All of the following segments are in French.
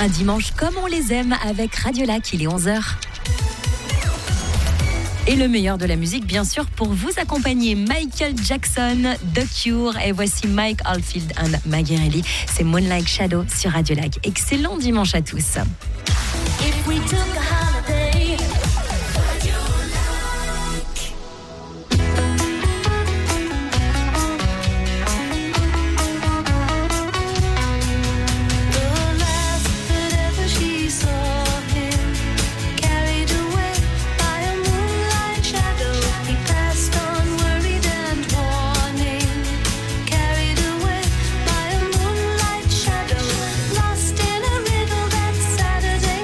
Un dimanche comme on les aime avec Radio Lac, il est 11h. Et le meilleur de la musique, bien sûr, pour vous accompagner, Michael Jackson, The Cure, et voici Mike Oldfield and Maggie Reilly. C'est Moonlight Shadow sur Radio Lac. Excellent dimanche à tous. If we took a holiday. Saturday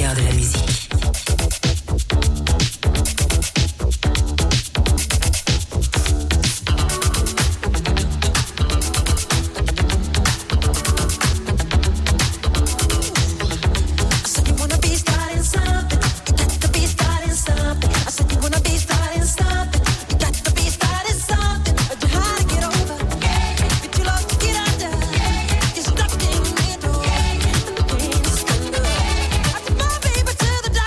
couleurs de la musique. To the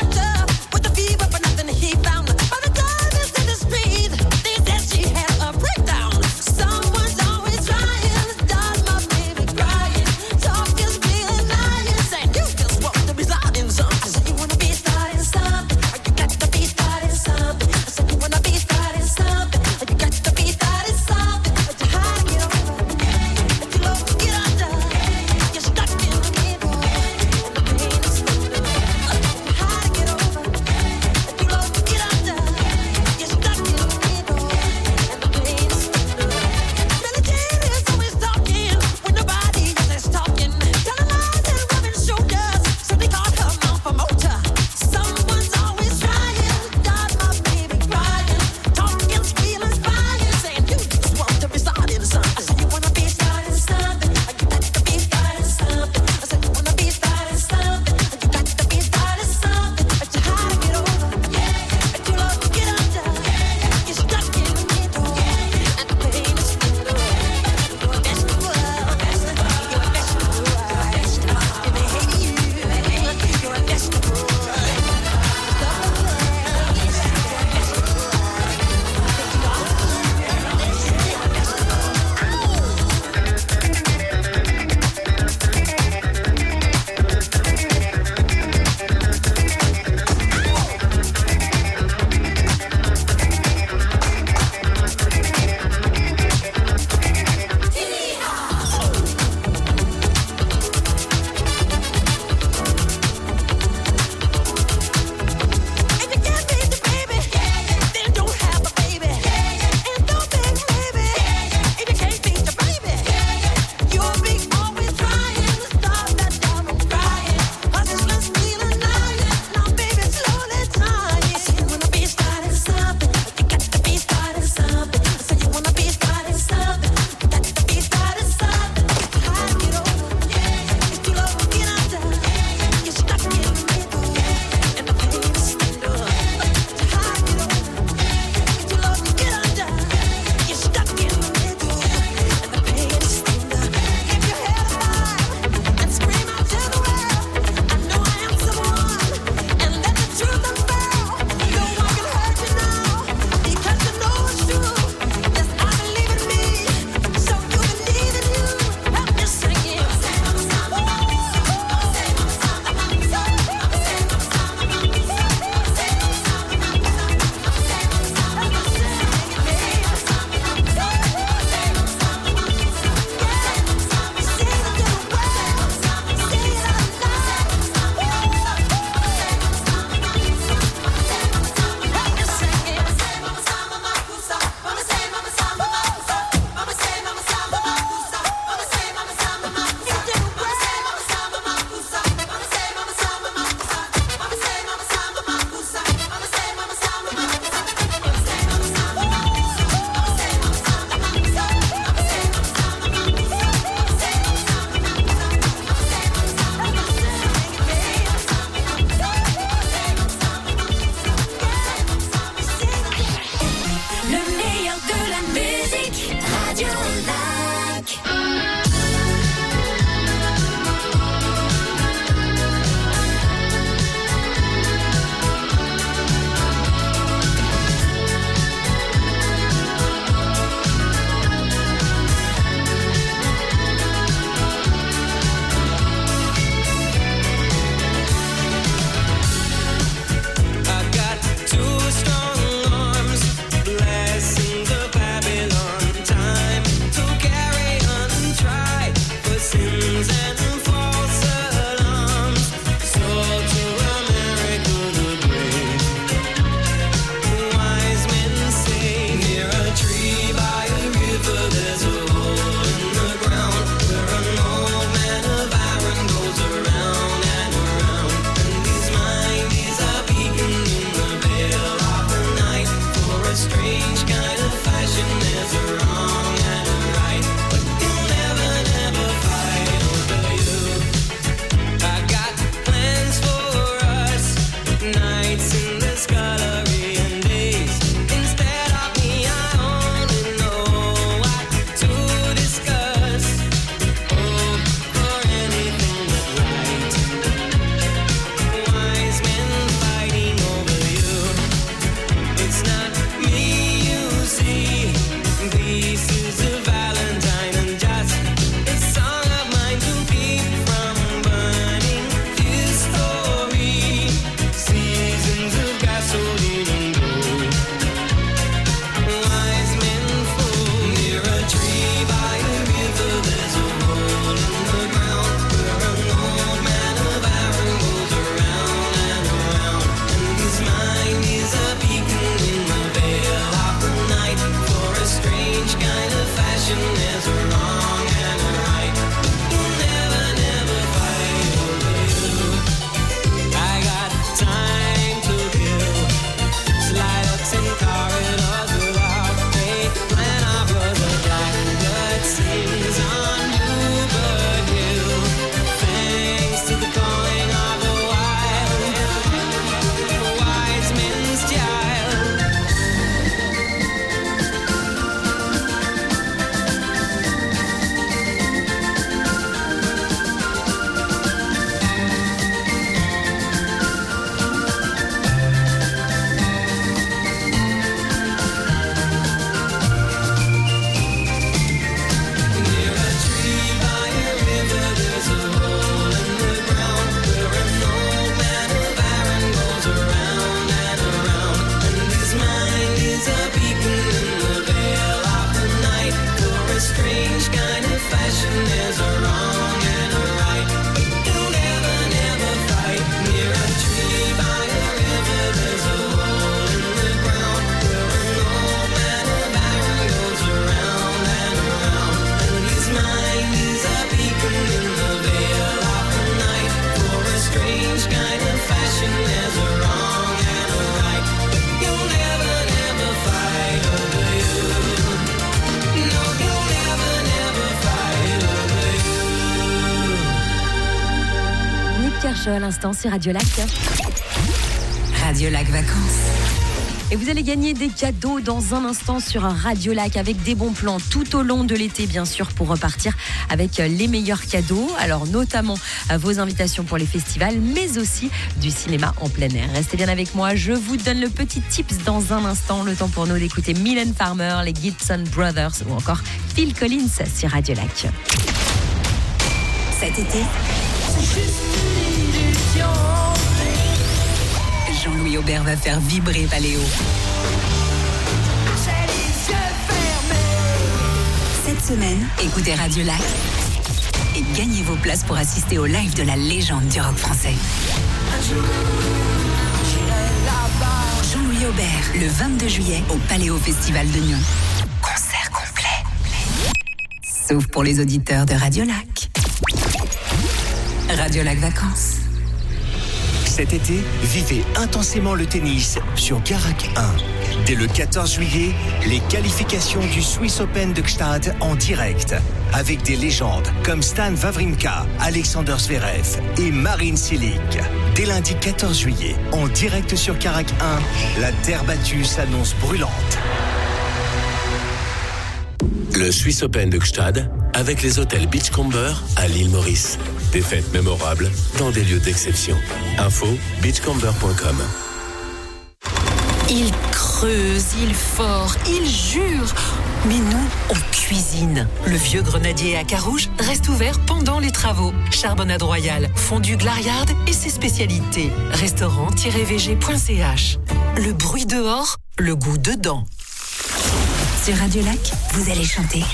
à l'instant sur Radio Lac. Radio Lac Vacances. Et vous allez gagner des cadeaux dans un instant sur Radio Lac avec des bons plans tout au long de l'été, bien sûr, pour repartir avec les meilleurs cadeaux. Alors, notamment vos invitations pour les festivals, mais aussi du cinéma en plein air. Restez bien avec moi. Je vous donne le petit tips dans un instant. Le temps pour nous d'écouter Mylène Farmer, les Gibson Brothers ou encore Phil Collins sur Radio Lac. Cet été, Jean-Louis Aubert va faire vibrer Paléo. Cette semaine, écoutez Radio Lac et gagnez vos places pour assister au live de la légende du rock français. Jean-Louis Aubert, le 22 juillet au Paléo Festival de Nyon. Concert complet. Sauf pour les auditeurs de Radio Lac. Radio Lac Vacances. Cet été, vivez intensément le tennis sur Garak 1. Dès le 14 juillet, les qualifications du Swiss Open de Gstaad en direct. Avec des légendes comme Stan Wawrinka, Alexander Zverev et Marin Cilic. Dès lundi 14 juillet, en direct sur Garak 1, la terre battue s'annonce brûlante. Le Swiss Open de Gstaad avec les hôtels Beachcomber à l'île Maurice. Des fêtes mémorables dans des lieux d'exception. Info beachcomber.com. Il creuse, il fore, il jure. Mais nous, on cuisine. Le vieux grenadier à Carouge reste ouvert pendant les travaux. Charbonnade royale, fondue Glariard et ses spécialités. Restaurant-vg.ch. Le bruit dehors, le goût dedans. Sur Radio Lac, vous allez chanter.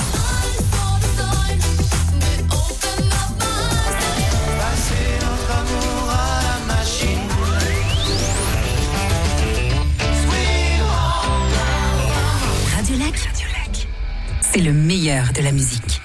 Radio Lac, c'est le meilleur de la musique.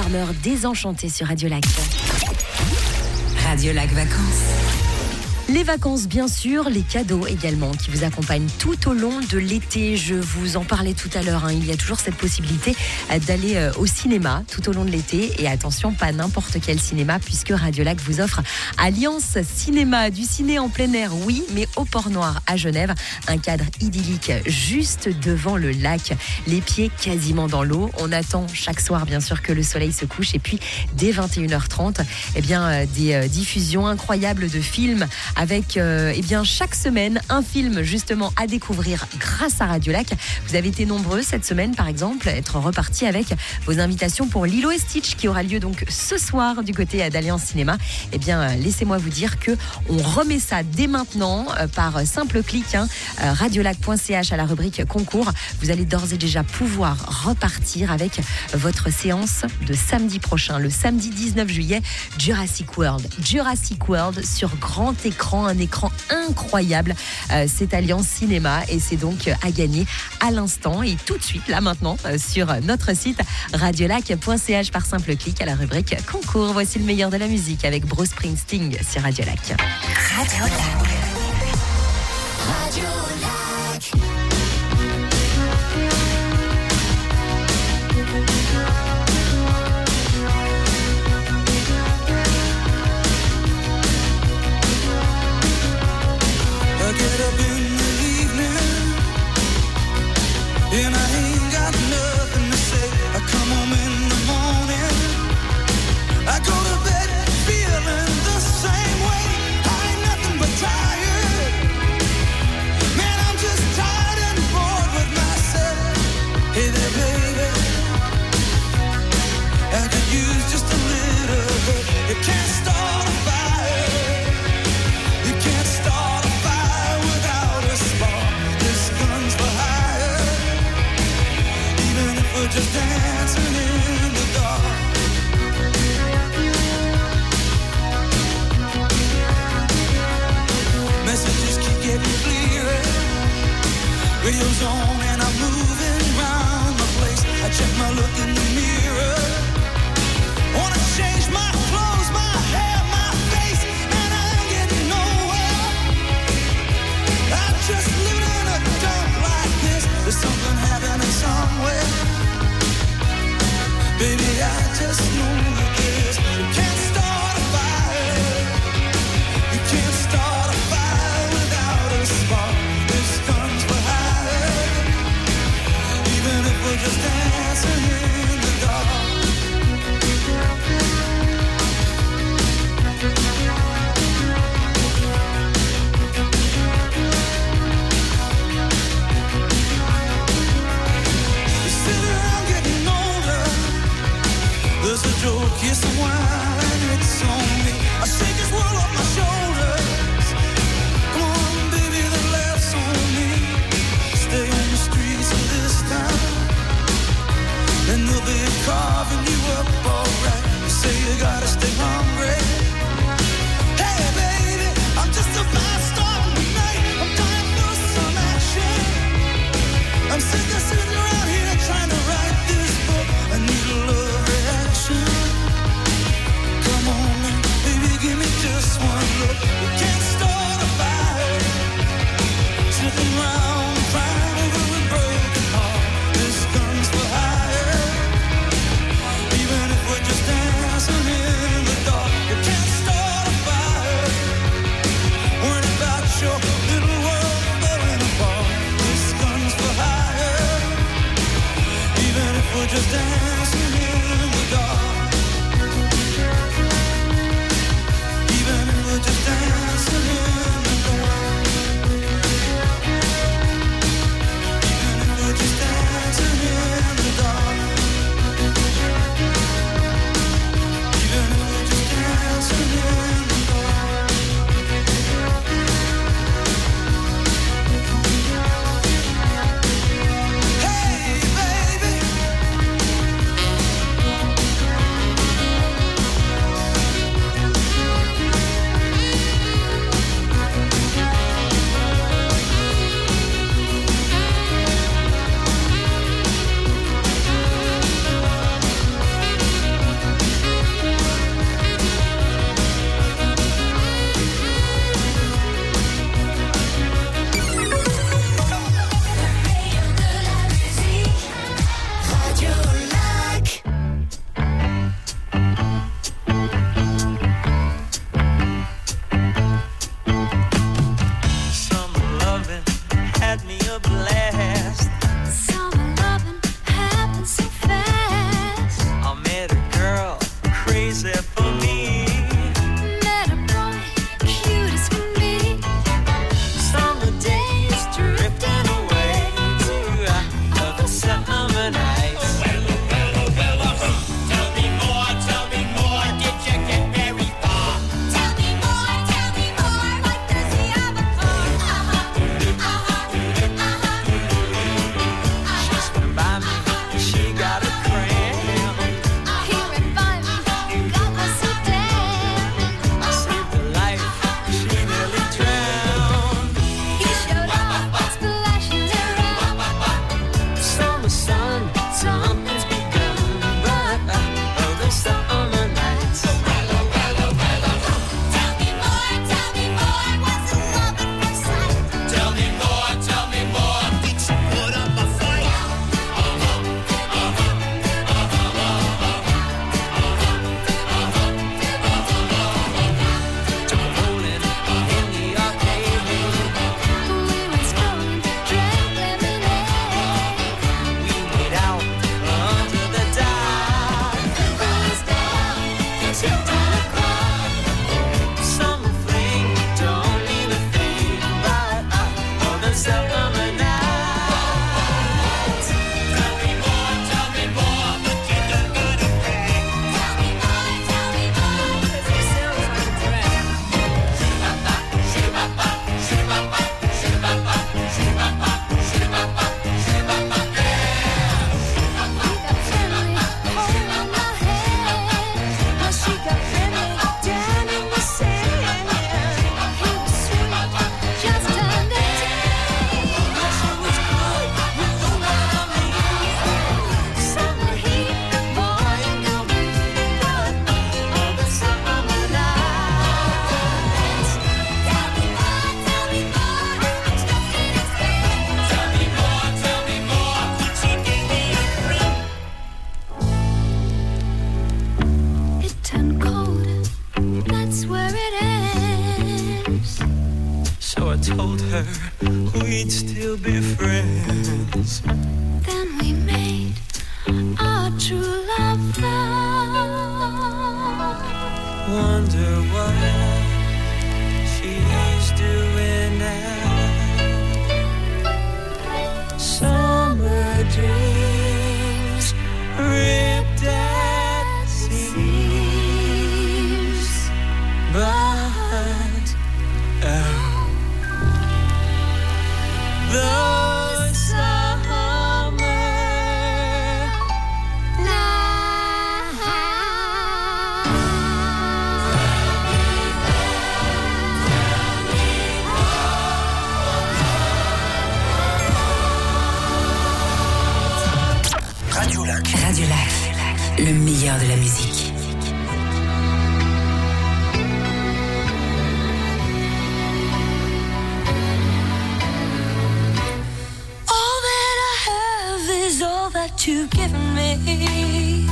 Farmer, Désenchanté sur Radio Lac. Radio Lac Vacances. Les vacances, bien sûr, les cadeaux également qui vous accompagnent tout au long de l'été. Je vous en parlais tout à l'heure, il y a toujours cette possibilité d'aller au cinéma tout au long de l'été. Et attention, pas n'importe quel cinéma, puisque Radio Lac vous offre Alliance Cinéma, du ciné en plein air, oui, mais au Port-Noir à Genève. Un cadre idyllique juste devant le lac, les pieds quasiment dans l'eau. On attend chaque soir, bien sûr, que le soleil se couche. Et puis, dès 21h30, des diffusions incroyables de films avec chaque semaine un film justement à découvrir grâce à Radio Lac. Vous avez été nombreux cette semaine, par exemple, à être repartis avec vos invitations pour Lilo et Stitch qui aura lieu donc ce soir du côté d'Alliance Cinéma. Laissez-moi vous dire que on remet ça dès maintenant par simple clic, radiolac.ch à la rubrique concours. Vous allez d'ores et déjà pouvoir repartir avec votre séance de samedi prochain, le samedi 19 juillet, Jurassic World sur grand écran, un écran incroyable. C'est Alliance Cinéma et c'est donc à gagner à l'instant et tout de suite, là maintenant, sur notre site radiolac.ch par simple clic à la rubrique concours. Voici le meilleur de la musique avec Bruce Springsteen sur Radio Lac. Radio Lac. Radio Lac. I get up in the evening and I ain't got nothing to say. I come home in the morning, I go to bed feeling the same way. I ain't nothing but tired. Man, I'm just tired and bored with myself. Hey there, baby, I could use just a little help. You can't start a fire. You can't start a fire without a spark. This gun's for hire. Even if we're just dancing in the dark. Messages keep getting clearer. Radio's on and I'm moving around the place. I check my look in the mirror. Wanna change my clothes, my hair, my face, and I ain't getting nowhere. I'm just living in a dump like this. There's something happening somewhere. Baby, I just know this. You can't start a fire. You can't start a fire without a spark. This gun's for hire. Even if we're just dancing in the dark. You sit around getting older. There's a joke, here's some wine, and it's on me. I shake this world off my shoulders. Come on, baby, the laughs on me. Stay on the streets of this town, and they'll be carving you up alright. You say you gotta stay hungry. Hey, baby, I'm just a fast star tonight. I'm dying for some action. I'm sick of sitting around here trying to write this book. I need a love reaction. Come on now, baby, give me just one look. You can't start a fire. Sitting around crying over a broken heart. This gun's for hire. Even except for me. Met a boy, cute as can be. Summer days drifting away to other summer nights. Tell me more, did you get very far? Tell me more, what does he have a She's been by me, she got a cramp. Here and by me, God was so damn. I saved her life, she nearly drowned. He showed up, splashing around. Summer sun, something's begun. But other summer nights. Tell me more, what's the love at first sight? Tell me more, did you put up a fight? Took a rolling in the arcade. We went strolling, drank lemonade. We made out under the dock. We stayed out till 10 o'clock. Summer fling don't mean a thing, but other summer nights. Tell me more, but you don't gotta brag. Tell me more, 'cause he sounds like a drag. He got friendly, holding my hand. Now she got friendly, down in the sand. He was sweet, just turned 18. She was good, you know what I mean. Summer heat, boy, you can breathe, but all the summer nights. Tell me more, I'm stuck in his bed. Tell me more, did you give me a ring? It turned cold, that's where it ends. So I told her we'd still be friends. Then we made our true love vow. Wonder what she's doing now. Summer dreams ripped at seams, but the summer Radio Lac, le meilleur de la musique. All that I have is all that you've given me.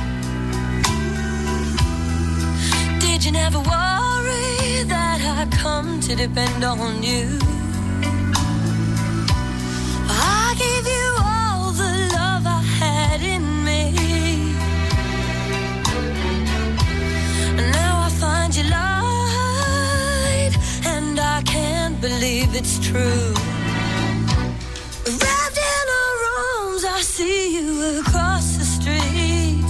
Did you never worry that I come to depend on you? I gave you all the love I had in me. Now I find you lied, and I can't believe it's true. Wrapped in her arms, I see you across the street.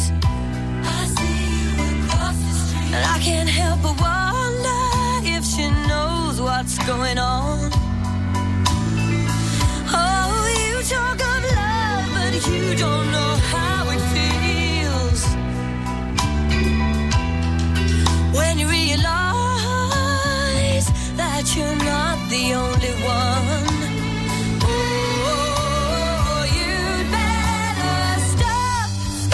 And I can't help but wonder if she knows what's going on. Oh, you talk of love, but you don't know how it feels. When you realize that you're not the only one. Oh, you'd better stop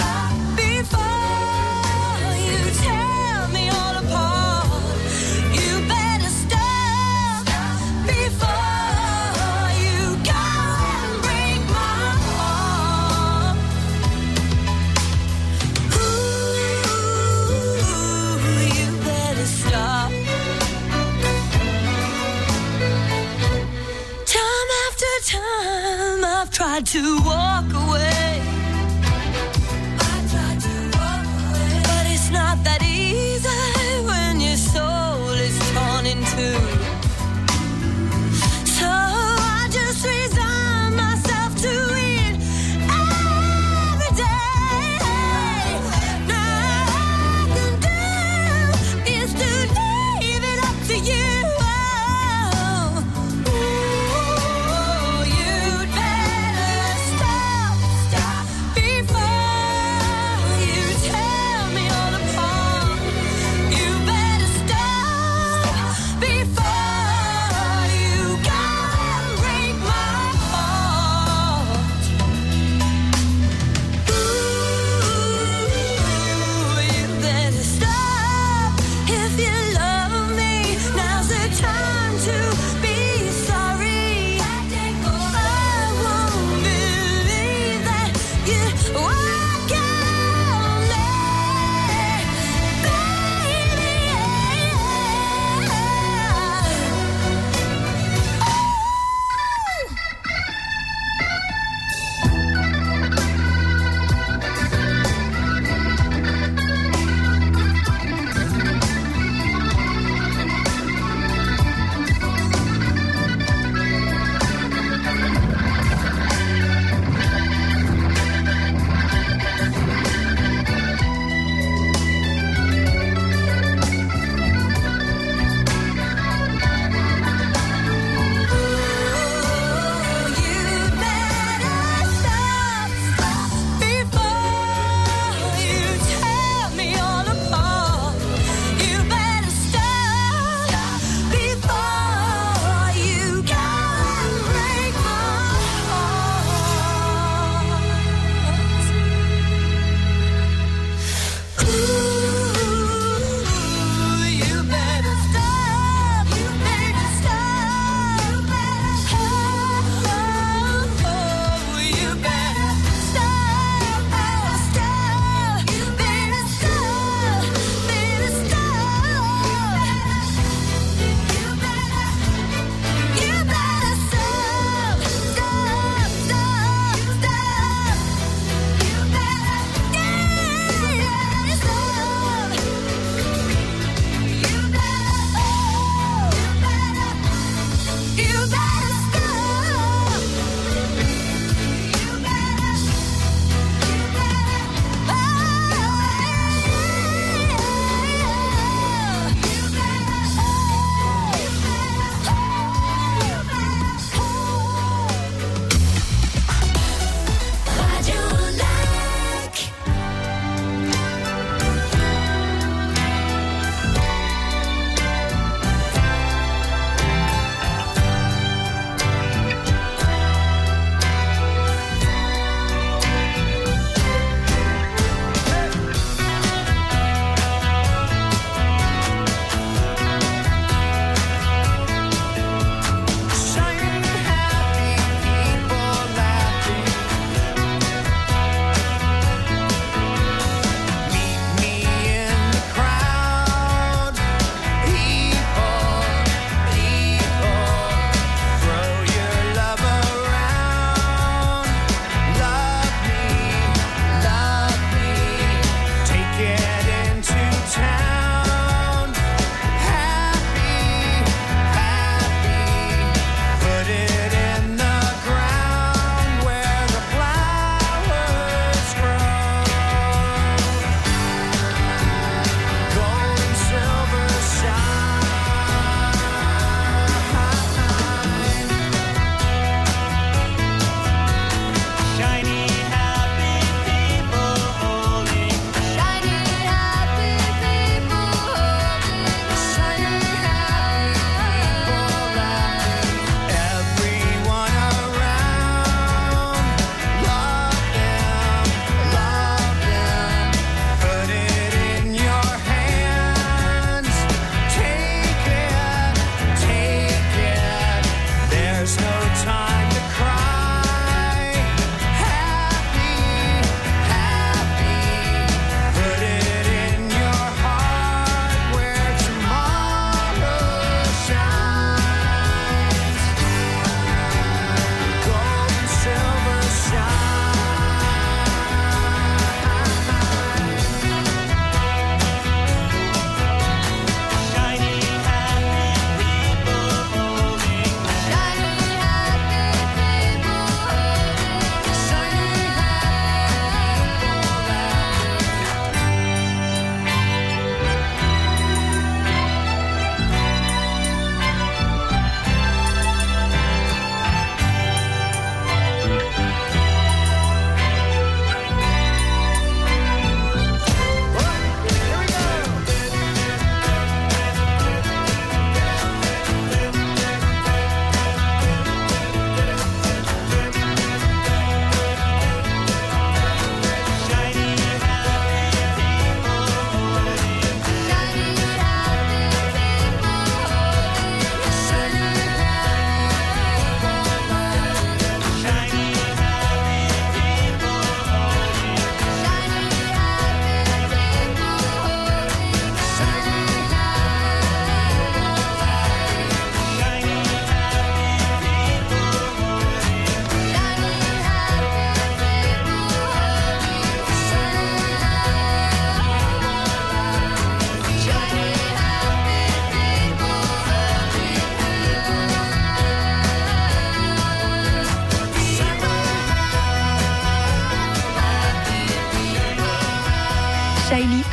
before you tear me all apart. You better stop before you go and break my heart. Ooh, you better stop. Time after time I've tried to walk away. But it's not that easy.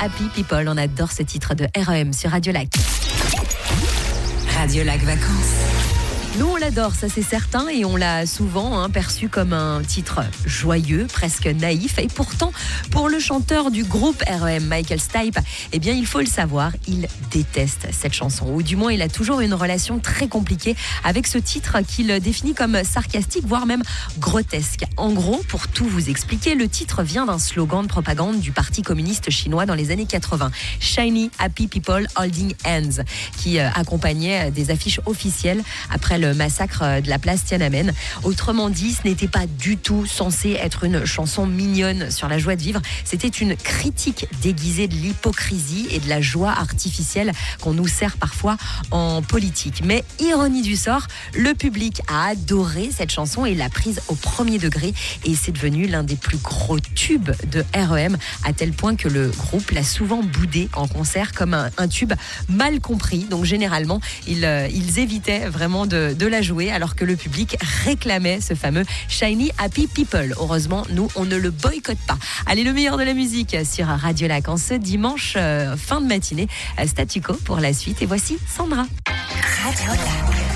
Happy People. On adore ce titre de REM sur Radio Lac. Radio Lac Vacances. Nous, on l'adore, ça c'est certain, et on l'a souvent perçu comme un titre joyeux, presque naïf. Et pourtant, pour le chanteur du groupe REM, Michael Stipe, eh bien, il faut le savoir, il déteste cette chanson. Ou du moins, il a toujours une relation très compliquée avec ce titre qu'il définit comme sarcastique, voire même grotesque. En gros, pour tout vous expliquer, le titre vient d'un slogan de propagande du Parti communiste chinois dans les années 80. Shiny Happy People Holding Hands, qui accompagnait des affiches officielles après le massacre de la place Tiananmen. Autrement dit, ce n'était pas du tout censé être une chanson mignonne sur la joie de vivre. C'était une critique déguisée de l'hypocrisie et de la joie artificielle qu'on nous sert parfois en politique. Mais ironie du sort, le public a adoré cette chanson et l'a prise au premier degré, et c'est devenu l'un des plus gros tubes de REM, à tel point que le groupe l'a souvent boudé en concert comme un tube mal compris. Donc généralement, ils évitaient vraiment de la jouer, alors que le public réclamait ce fameux Shiny Happy People. Heureusement, nous, on ne le boycotte pas. Allez, le meilleur de la musique sur Radio Lac en ce dimanche fin de matinée. Statu quo pour la suite. Et voici Sandra. Radio Lac.